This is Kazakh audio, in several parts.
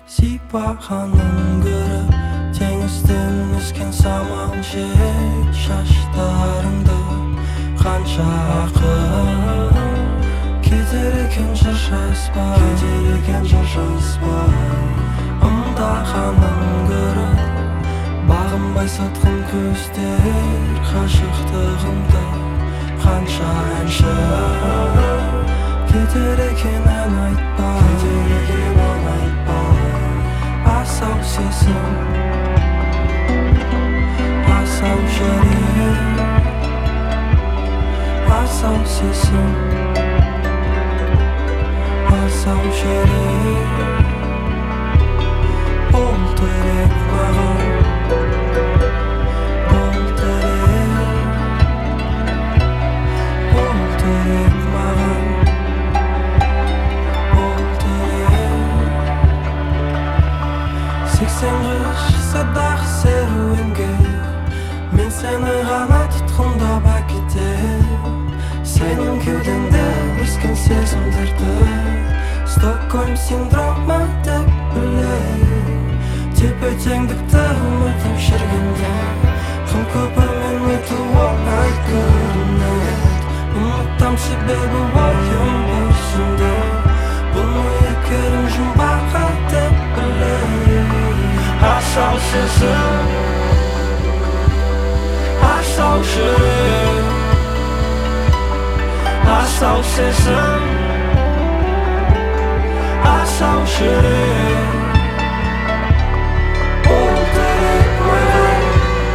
сипағанын көріп, теңізден өскен самал жел шаштарыңды. Қанша ақыл кетер екен жыршаспай, ымдағанын көріп, бағынбай сатқын көздер ғашықтығымды. Қанша әнші кетер екен ән айтпай, асау сезім, асау жүрек, асау сезім, асау жүрек. Ол керек маған, ол керек маған, ол керек. 80 қыш садағы серуенге мен сені ғана тұтқындап әкетем. Сенің кеудеңде өскен сезімдерді Стокгольм синдромы деп білем. Тепе-теңдікті ұмытып жүргенде құм көпірмен өту оңай көрінеді. Ұмытам себебі ойым өзіңде, бұны екерім жұмбаққа деп білем. Асау сезім, асау жүрек, асау сезім, асау жүрек. Ол керек маған,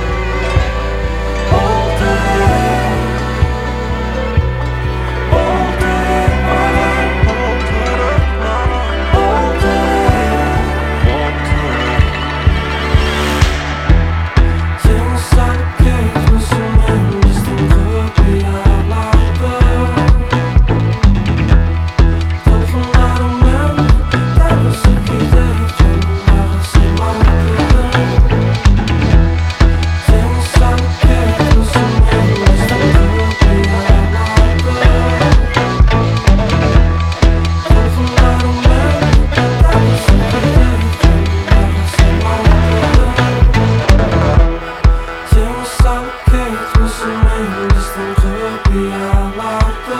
ол керек, ол керек маған, ол керек. Теңіз алып кетмесімен біздің құпияларды. Толқындарымен дәл осы күйде жанымдағы сыйларды. Теңіз алып кетмесімен біздің құпияларды. Толқындарымен дәл осы күйде жанымдағы сыйларды. Теңіз алып кетмесімен біздің құпияларды.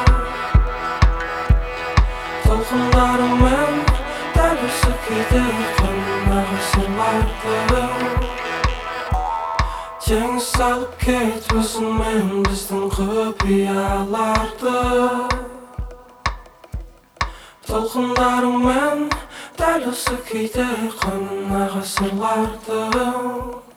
Толқындарымен дәл осы күйде жанымдағы сырларды. Теңіз алып кетмесімен біздің құпияларды. Толқындарымен дәл осы күйде жанымдағы сырларды.